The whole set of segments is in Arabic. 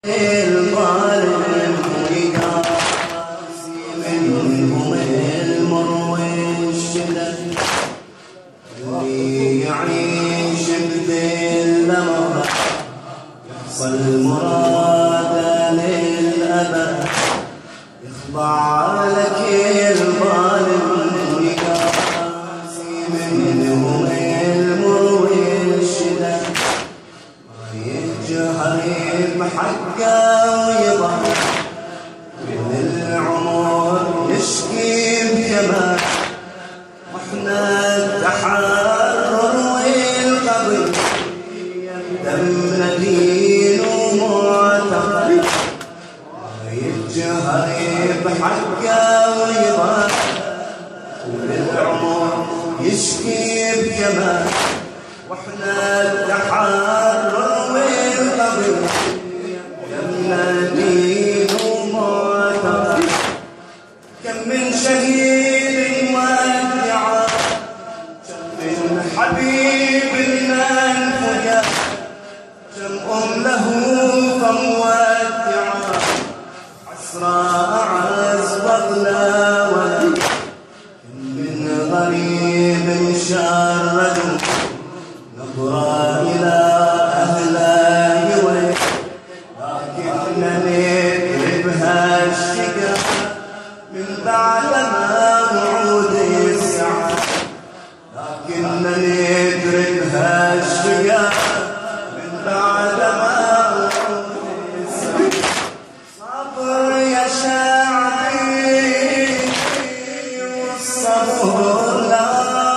الظالم ويقاسي منهم المر والشدد اللي يعيش بذل مرة يحصل مراده للأبد يخضع لك الظالم ويقاسي منهم المر والشدد ما يجهر بحقه ويضل من العمر يشكي بكمال واحنا التحرر والقبر دمنا دين ومعتقد ما يجهر بحقه ويضل من العمر يشكي بكمال واحنا التحرر والقبر دمنا دين ومعتقد كم من شهيد ودعا كم من حبيب انفجا كم له فمودعا عسرى اعز بطنا ولد كم من غريب شردوا نظرا الى اهله يوي لكننا ندري بهالشقا من بعد ما وعود الساعة لكننا ندري بهالشقا من بعد ما وعود الساعة صبر يا شعبي والصبر لا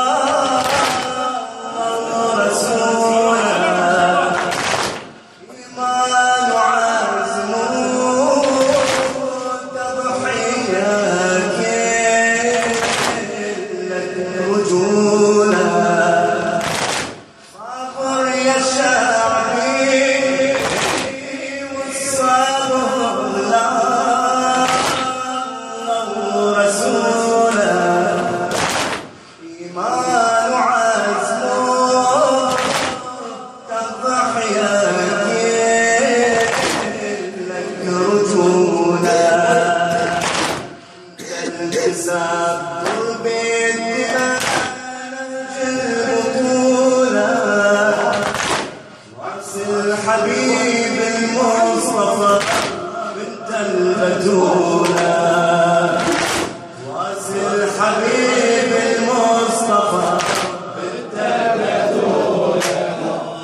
حبيب المصطفى بنت البتولة واسل حبيب المصطفى بنت البتولة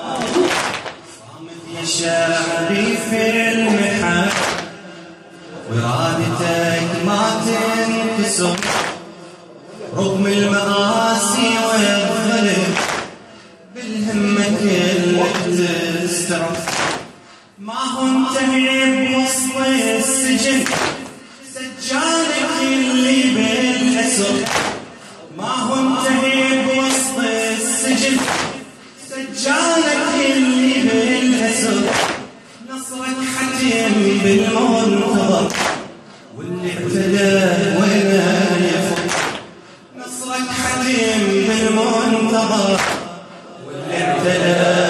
صامت يا شعبي في المحن وإرادتك ما تنكسر رغم المآسي والظلم بالهمة كلك تسترف ما هو انتهي بوسط السجن سجانك اللي بالأسر ما هو انتهي بوسط السجن سجانك اللي بالأسر نصرك حتم بالمنتظر واللي اعتدى ولا يفر نصرك حتم بالمنتظر واللي اعتدى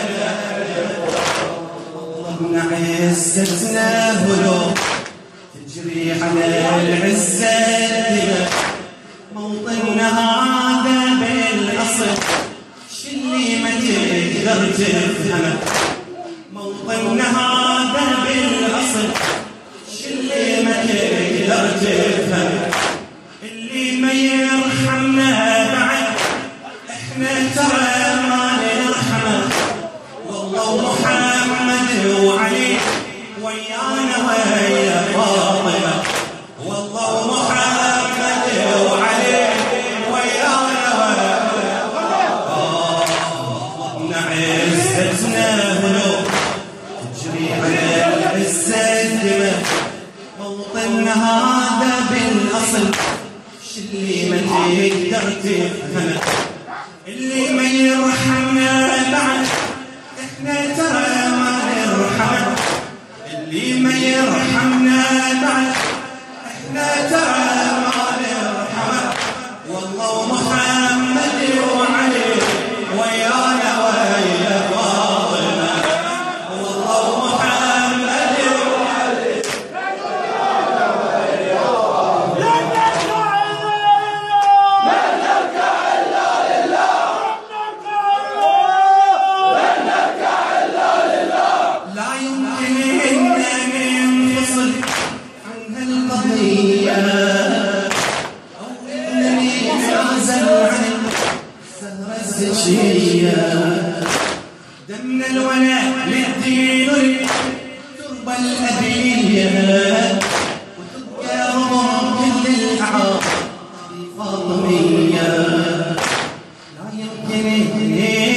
عزتنا هلو تجري على العزة الدماء موطننا هذا بالأصل شلي ما تقدر تفهمه موطننا هذا بالأصل شلي ما تقدر تفهمه اللي ما يرحمنا بعد احنا ترى ما نرحمه والله محمد وعلي ويانا ويا فاطمة والله محمد وعلي ويانا ويا فاطمة عزتنا هلو تجري على العزة الدماء موطننا هذا بالأصل شلي ما تقدر تفهمه اللي ما يرحمنا بعد احنا ترى ما نرحمه اللي ما يرحمنا بعد احنا ترى ما نرحمه والله محمد وعلي ويانا ويا فاطمة والله محمد يمكن إن ينفصل عن هالقضية أو إنني أعزل عن الزهرة الزكية. دمنا الولاء للدين تربى الأبية وتبقى رمى كل الأعراض فاطمية. لا يمكن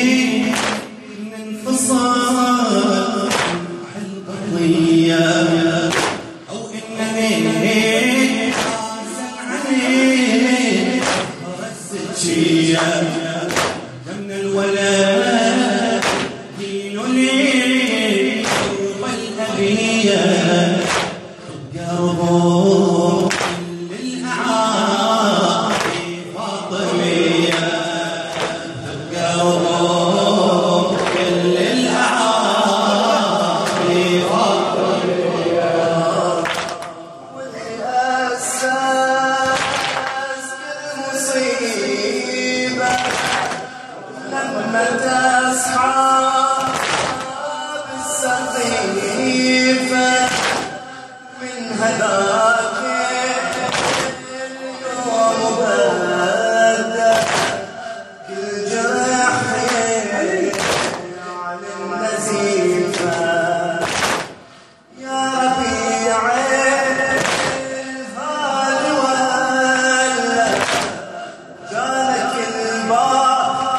ننفصل عن القضية أو إنني أعزل عن الزكية. دمنا الولاء دين لي والأبية تبقى رمى كل الأعراض فاطمية. تبقى رمى كل الأعراض فاطمية. والأساس بالمصيبة لما تصحى بالسقيفة من هذاك اليوم بدا كل جرح على النزيفة. يا ربيع الهادي ولا جالك الباب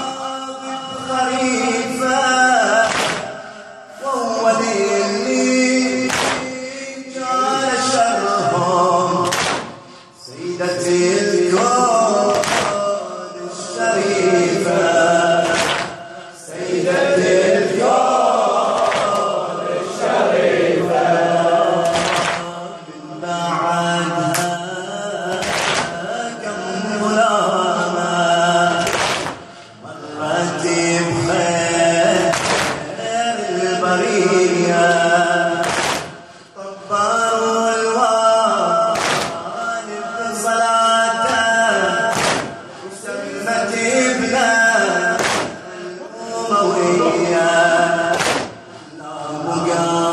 خريفة وهو اللي جال شرهم سيدة الكون الشريفة. سيدة الكون الشريفة من بعدها كم ظلامة مرت بخير البرية. طبروا الوالد بصلاته وسمت ابنه الأموية. لا بقى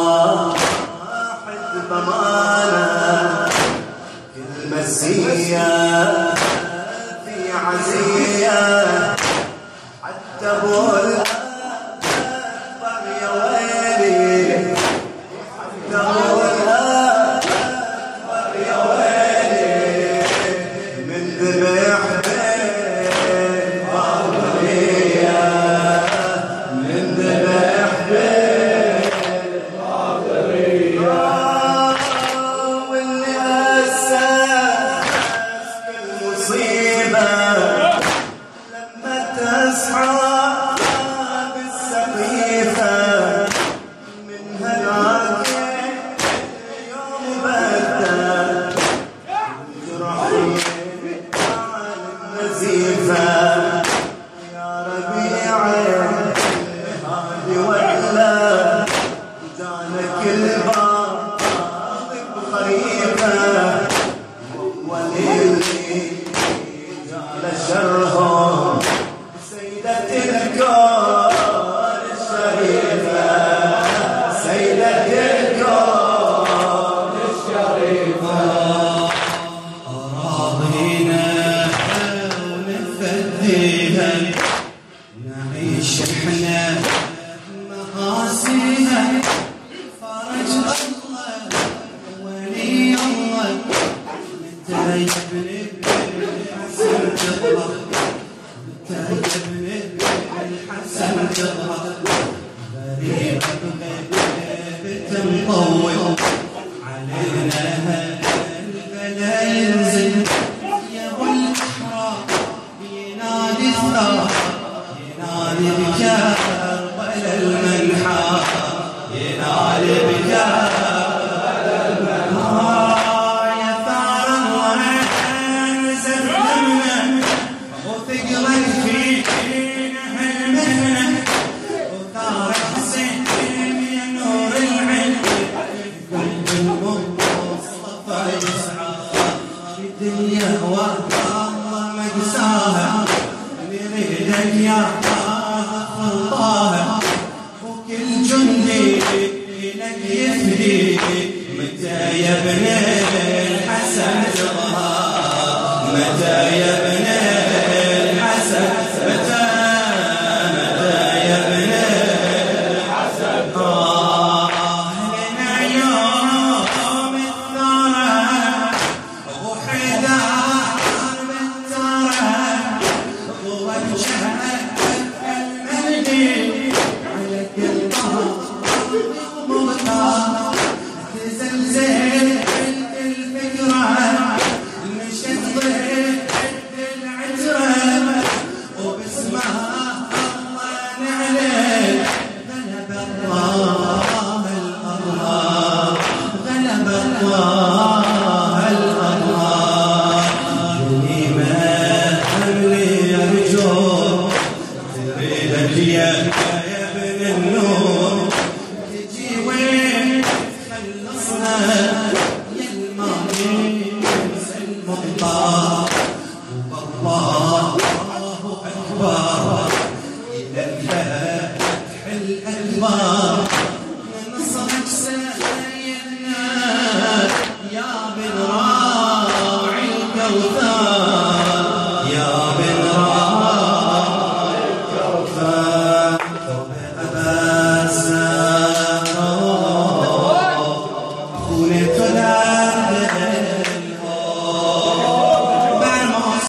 واحد بمانه كل مسية في عزية حتى ابو الأكبر يا ويلي. حتى ابو الأكبر يا ويلي من ذبح بين فاطمية. من ذبح بين فاطمية. واللي أساس بالمصيبة لما تصحى بالسقيفة من هذاك اليوم بدا جرحي على النزيفة. يا ربيع الهادي ولا جانك الباب بخريفة وهو اللي جال شرهم سيدة الكون الشريفة. سيدة الكون الشريفة. أراضينا ونفديها نعيش احنا مقاسيها. فرج الله ولي الله نتايب الحسن تظهر. نتايب الحسن تظهر. غريب غيبة مطول علينا البلا ينزل. يا ابو الاحرار ينادي الثار ينادي بكربلاء المنحى. ينادي بكربلاء المنحى. يا ثار الله نزل دمنا وثقلك فينا هالمهنة. وثار حسين يا نور العين قلب المصطفى يسعى في الدنيا والله مقساها. نريدك يا خلطاها وكل جندي يا ابن الحسن تظهر متى يا ابن الحسن متى يا ابن الحسن لنا يوم الثرى وحدار بالترى ووجهك المهدي على كل مغطى تزلزل الفكرة مشت ضد العترة وباسمها الله نعلن غلب الله الأرهاب غلب الله الأرهاب جنيمة حملي يرجو تريدك يا ابن النور تجي وين خلصنا يا الماضي انسى المضطر والله أكبر إلى الفتح الأكبر